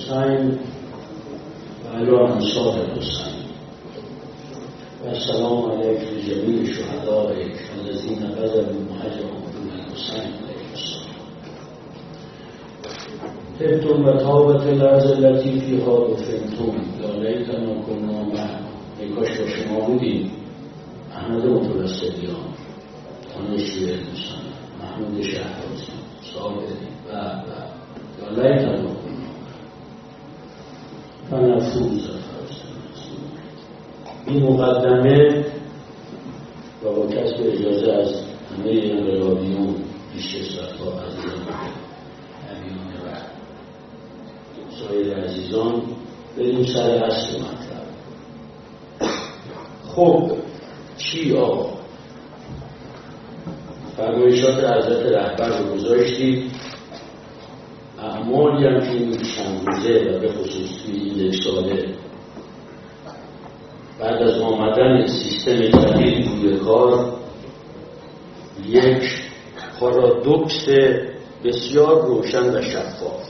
الحسین و علی انصار الحسین و السلام علیک لجمیع شهدائک الذین بذلوا مهجرهم دون الحسین علیه السلام. طبتم و طابت الارض التي فیها دفنتم یا لیتنا کنا معکم. ای کاش با شما بودیم. احمد متوسلیان، دانشجوی حسین، محمود شهرازی، صابری و یا لیتنا کنا فنفوز. این مقدمه و با کسب اجازه از همه انقلابیون پیشکسوت‌ها عزیزان امیان و سایر عزیزان بریم سر اصل مطلب. خب چی آقا؟ فرمایشات حضرت رهبر رو گذاشتید، اعمالی هم که این چند روزه و به خصوص توی این یک ساله بعد از آمدن سیستم جدید روی کار یک پارادوکس بسیار روشن و شفاف.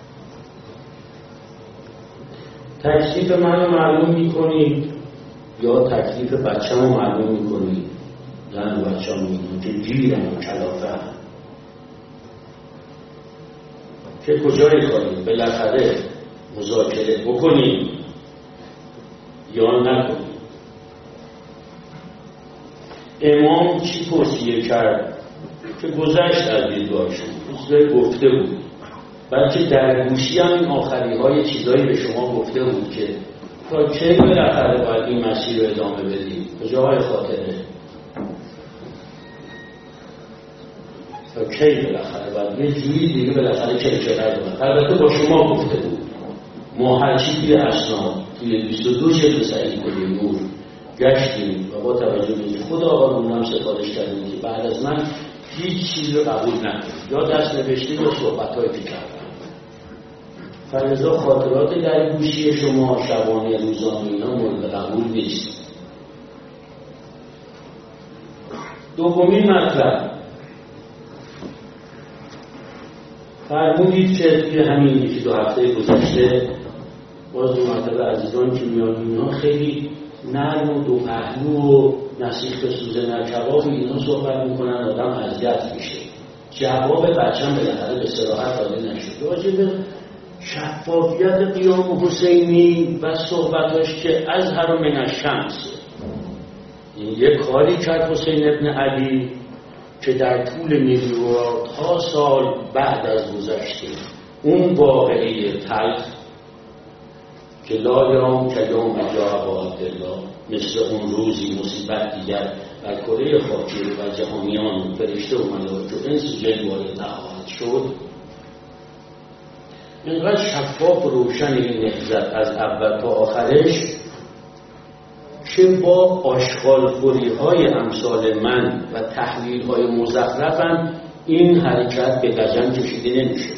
تکلیف من رو معلوم میکنید یا تکلیف بچه رو معلوم میکنید؟ زن و بچه رو میکنید که گیرم و کلافه هم که کجای کاریم بالاخره مذاکره بکنیم یا نکنیم. امام چی توصیه کرد که گذشت از دیدگاهشون چیزایی گفته بود، بلکه در گوشی هم این آخری های چیزایی به شما گفته بود که تا کی بالاخره باید این مسیر رو ادامه بدیم. کجاهای خاطره تا کی بالاخره باید یه جوری دیگه بالاخره چرچره دونم. البته با شما گفته بود. ما هرچی توی اسناد توی 22 جلد صحیح کلی نور گشتیم و با توجه به خود آقا هم سفارش کردیم که بعد از من هیچ چیز رو قبول نکنید یا دست نوشته یا صحبت‌هایی که کردم. فلذا خاطرات در گوشی شما شبانه روزانه اینا مورد قبول نیست. دومین مطلب، فرمودید که توی همین یکی دو هفته گذشته باز دو مرتبه عزیزان که میان اینا خیلی نرم و دو پهلو و نسیخ به سوزه نرکباب اینا صحبت میکنن، آدم اذیت میشه. جواب بچه‌م بالاخره به صراحت داده نشد. راجع به شفافیت قیام حسینی و صحبتاش که ازهر من الشمس، این یک کاری کرد حسین ابن علی که در طول میلیاردها سال بعد از گذشته اون واقعه تلخ که لا یوم که یوم جاء با عبدالله، مثل اون روزی مصیبت دیگر در کره خاکی و جهانیان فرشته و ملائکه و انس و جن وارد نخواهد شد، اینقدر شفاف و روشن این نهضت از اول تا آخرش که با آشغالخوری های امثال من و تحلیل های مزخرفم این حرکت به لجن کشیده نمیشه.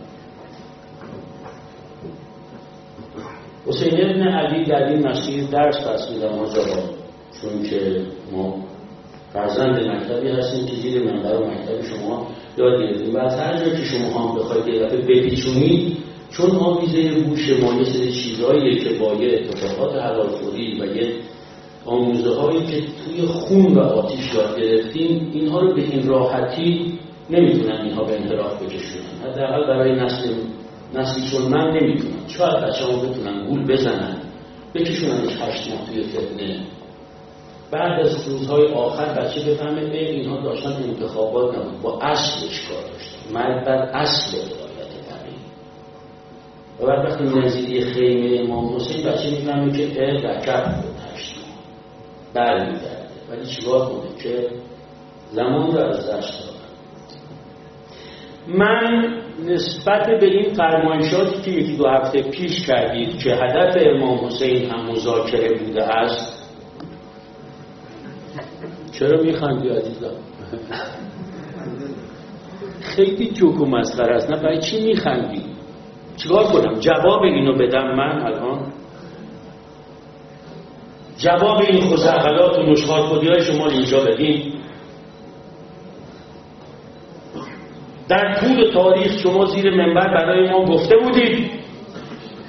حسین ابن علی در این مسیر درس فرسیدن آجاها، چون که ما فرزند مکتبی هستیم که زیر منبر و مکتب شما یاد گرفتیم و از هر جا که شما هم بخواید یه دفعه بپیچونید، چون آمیزه گوش ما یه سری چیزاییه که با یه اتفاقات حلالخوری و یه آموزه هایی که توی خون و آتیش یاد گرفتیم، اینها رو به این راحتی نمیتونن اینها به انحراف بکشونن. حداقل برای نسلی چون من نمیتونن. شاید بچه ها بتونن گول بزنن بکشوننش 8 ماه توی فتنه، بعد از روزهای آخر بچه بفهمه اینها داشتن انتخابات نبود، با اصلش کار داشتن، مرد بر اصل ولایت فقیه. و بعد وقتی نزدیکی خیمه امام حسین بچه میفهمه که رکب بود 8 ماه برمیگرده، ولی چیکار کنه که زمان رو از دست دادن. من نسبت به این فرمایشاتی که یکی دو هفته پیش کردید که هدف امام حسین هم مذاکره بوده است، چرا میخندی عزیزم؟ خیلی جوک و مسخره است. نه برای چی میخندی؟ چیکار کنم؟ جواب اینو بدم من الان؟ جواب این خزعبلات و نشخوار خودی های شما اینجا بدیم؟ در طول تاریخ شما زیر منبر برای ما گفته بودید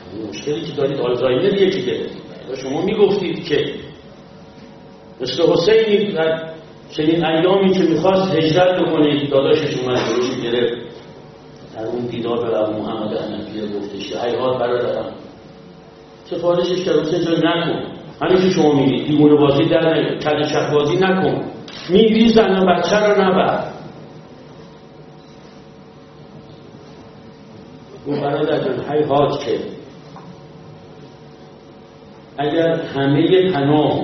مشکلی که دارید آلزایمر یکی گرفتید. شما میگفتید که مثل حسینی در چنین ایامی که میخواست هجرت بکنه، داداشش اومد جلوش گرفت، در اون دیدار به ابو محمد حنفیه گفتش که هیهات برادرم، سفارشش کرد حسین جان نکن، همین که شما میگید دیوونه بازی در نیار، کل شک بازی نکن، میری زن و بچه رو نبر. اون برادر جان هیهات که اگر همه پناه،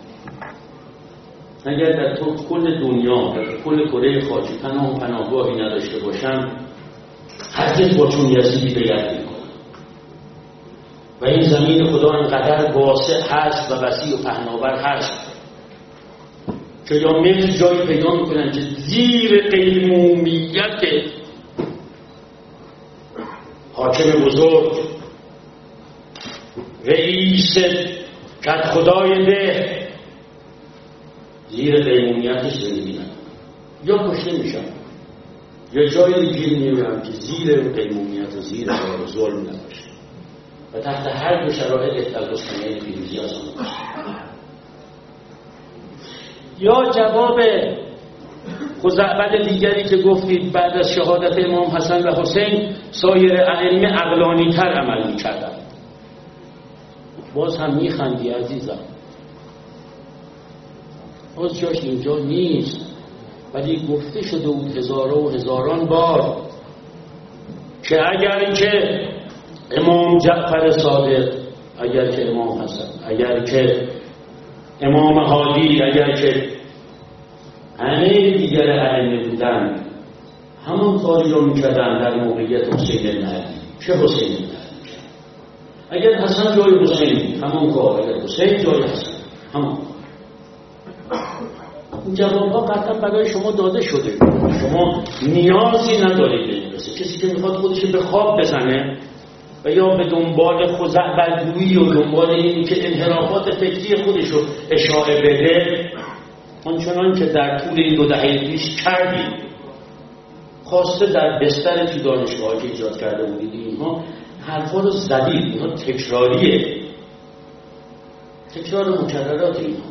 اگر در کل دنیا، در کل کره خاکی پناه و پناهگاهی نداشته باشم، هرگز با چون یزیدی بیعت میکنم. و این زمین خدا انقدر واسع هست و وسیع و پهناور هست که یا متر جایی پیدا میکنن که زیر قیمومیت حاکم بزرگ، رئیس کدخدای ده، زیر قیمومیتش زندگی نکنم، یا کشته میشم یا جایی گیر میرم که زیر قیمومیت و زیر ظلم نباشه و تحت هر دو شرایط احتلگستانه پیروزی از آن باشه. یا جواب خزعبل دیگری که گفتید بعد از شهادت امام حسن و حسین سایر ائمه عقلانی تر عمل میکردن. باز هم میخندی عزیزم، باز جاش اینجا نیست، ولی گفته شده بود هزاران و هزاران بار که اگر که امام جعفر صادق، اگر که امام حسن، اگر که امام هادی، اگر که همه دیگر ائمه بودن، همون کاری رو میکردن در موقعیت حسین بن علی. چه حسین بن علی؟ اگر حسن جای حسین، همون کار. اگر حسین جای حسن، همون کار. این جوابها قطعا برای شما داده شده، شما نیازی ندارید به این قصه. کسی که میخواد خودش به خواب بزنه و یا به دنبال خزعبل‌جویی و دنبال اینی که انحرافات فکری خودش رو اشاعه بده، آنچنان که در طول این 2 دهه پیش کردیم، خواسته در بستر توی دانشگاه که ایجاد کرده بودید، اینها حرفا رو زدید، اینها تکراریه، تکرار مکررات اینها.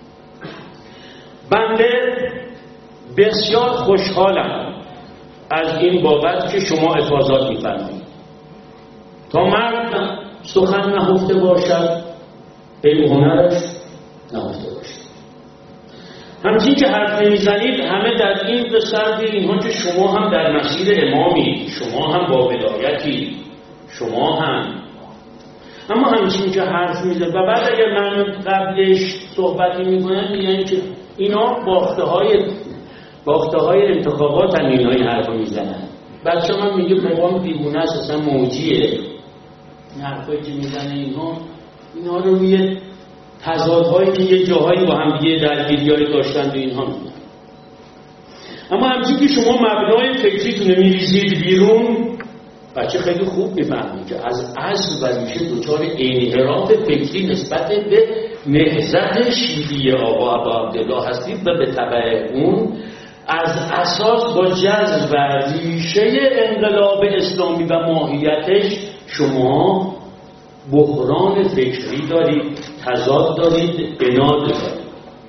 بنده بسیار خوشحالم از این بابت که شما افاضات می‌فرمایید. تا مرد سخن نهفته باشد، علم هنرش نهفته باشد. همچین که حرف نمیزنید همه در این بسرد اینها که شما هم در مسیر امامی، شما هم با ولایتی، شما هم، اما همچین که حرف میزنید و بعد اگر من قبلش صحبتی میکنم میگن که اینا باخته های انتخابات هم اینا این حرف میزنن. بچه من میگه بابام دیوونه است، اصلا موجیه. این حرفایی که میزنه اینها رو روی تضادهایی که یه جاهایی با هم دیگه درگیری‌هایی داشتن و اینها میگن. اما همچین که شما مبنای فکریتون رو میریزید بیرون، بچه خیلی خوب میفهمید که از اصل و ریشه دچار انحراف فکری نسبت به نهضت شیعی آقا ابا عبدالله هستید و به تبع اون از اساس با جذب و ریشه انقلاب اسلامی و ماهیتش شما بحران فکری دارید، تضاد دارید، عناد دارید.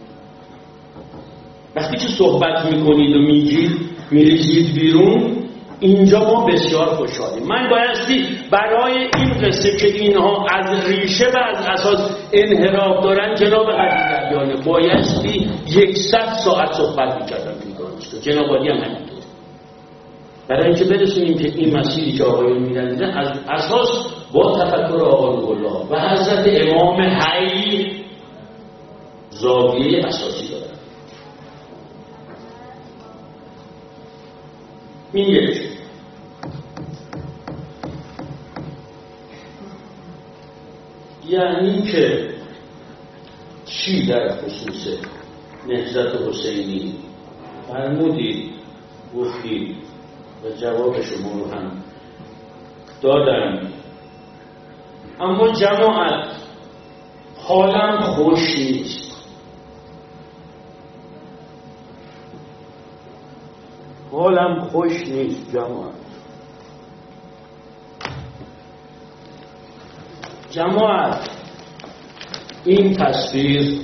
وقتی که صحبت میکنید و میریزید بیرون، اینجا ما بسیار خوشحالیم. من بایستی برای این قصه که اینها از ریشه و از اساس انحراف دارن جناب حدیثیانه بایستی 100 ساعت صحبت میکردم توی دانشگاه. جناب عالی هم همینطور. برای اینکه برسونیم که این مسیری که آقایون میرن از اساس با تفکر آقا روح الله و حضرت امام حی زاویه اساسی دارن. این یک. یعنی که چی در خصوص نهضت حسینی فرمودید، گفتید و جواب شما رو هم دادم. اما جماعت حالم خوش نیست. حالم خوش نیست جماعت. جماعت این تصویر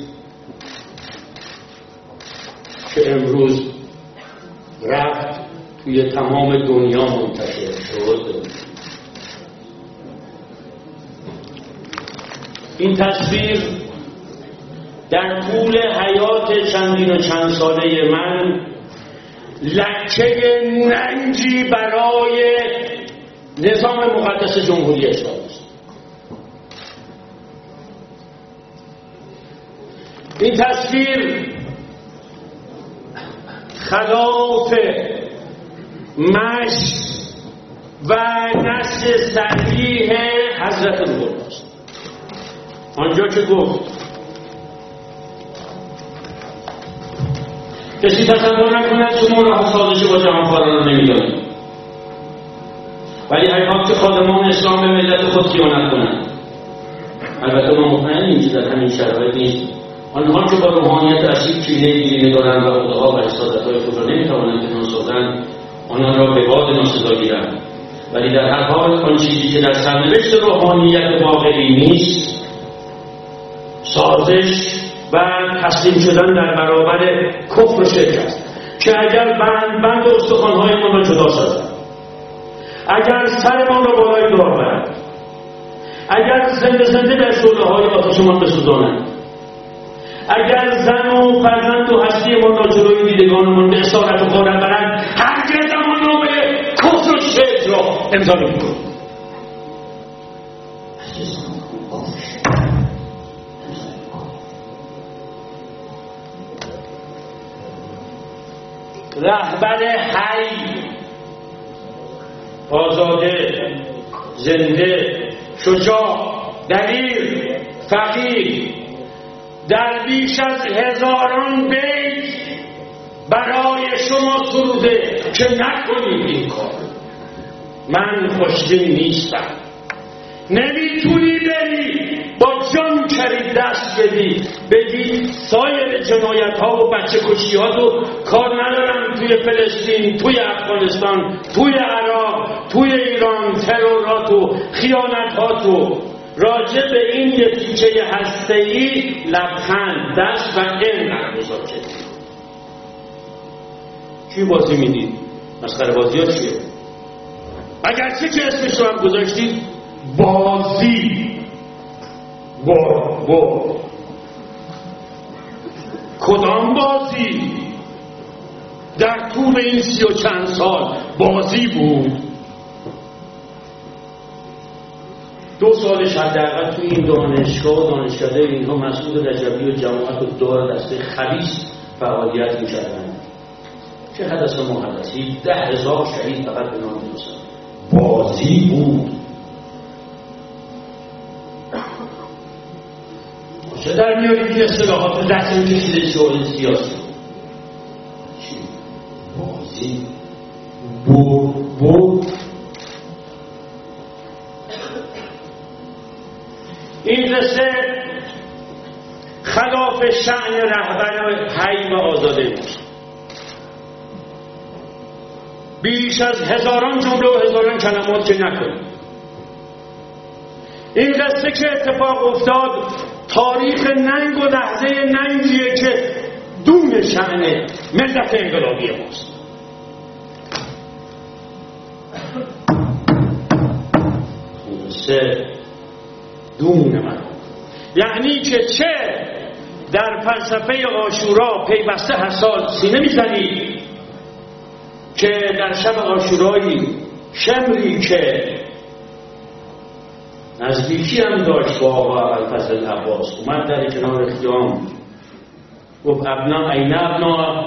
که امروز رفت توی تمام دنیا منتشر شد، این تصویر در طول حیات چندین و چند ساله من لکه ننجی برای نظام مقدس جمهوری اسلامی است. این تصویر خلاف مشی و نص صحیح حضرت روح الله است. آنجا که گفت کسی تصور نکند شما راه سازش با جهانخواران را نمی‌دانید، ولی حیات که خادمان اسلام به ملت خود خیانت کنند. البته ما مطمئنیم که در همین شرایط نیست. آنها که با روحانیت اصیل کینه‌ای دارند و ادعا و حسادت‌های خود را نمی‌توانند پنهان سازند، آنان را به باد ناسزا گیرند. ولی در هر حال آن چیزی که در سرنوشت روحانیت واقعی نیست، سازش و تسلیم شدن در برابر کفر و شرک است که اگر بند استخوان‌هایمان را جدا سازند، اگر سرمان را بالای دار برند، اگر زنده در شعله‌های آتشمان بسوزانند، اگر زن و فرزند و هستیمان را جلوی دیدگانمان به اسارت و غارت برند، هرگز امان‌نامه کفر و شرک را امضا نمی‌کنند. رهبر حی، آزاده، زنده، شجاع، دلیر، فقیر، در بیش از 1000 بیت برای شما سروده که نکنید این کار. من خوشبین نیستم. نمیتونی بری با جان کری دست بدی بگی سایر جنایت ها و بچه کشی ها رو کار ندارم توی فلسطین، توی افغانستان، توی عراق، توی ایران، ترورات و خیانت ها تو راجع به این یه تیکه هسته‌ای لبخند دست و اینقدر مذاکره. چی بازی میدید؟ مسخره بازی ها چیه؟ اگرچه که اسمش رو هم گذاشتید بازی، کدام بازی؟ در طول این 30 و چند سال بازی بود. 2 سالش حداقل توی این دانشگاه و دانشکده اینها مسعود رجبی و جماعت و دار دسته خبیث فعالیت می‌کردند. چه حدث و محدثی، 10,000 شهید فقط به نام می‌رسند. بازی بود. چه در میارید این اصطلاحات رسم کشیده شغل سیاسی؟ چی؟ بازی بود. این قصه خلاف شأن رهبر حی و آزاده بود. بیش از 1000 جمله و 1000 کلمات که نکنید. این قصه که اتفاق افتاد تاریخ ننگ و لحظه ننگیه که دون شأن ملت انقلابی ماست. قصه دون من، یعنی که چه در فلسفه عاشورا پیوسته هر سال سینه میزنید که در شب عاشورایی شمری که نزدیکی هم داشت با آقا ابوالفضل عباس اومد در کنار خیام گفت ابنا این ابنا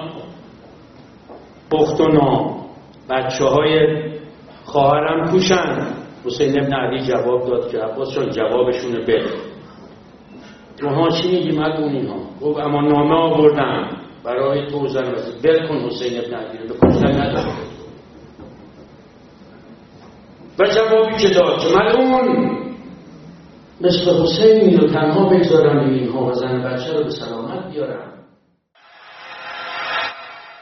اختنا، بچه های خواهرم کوشن. حسین ابن علی جواب داد که عباس جان جوابشونه بده. توها چی میگی مدون اینها؟ گفت اما نامه آوردم برای تو زن وزید بل کن حسین ابن علی رو به کشتن نداره. و جوابی که داد که مدون مثل حسین رو تنها بگذارم اینها و زن بچه رو به سلامت بیارم.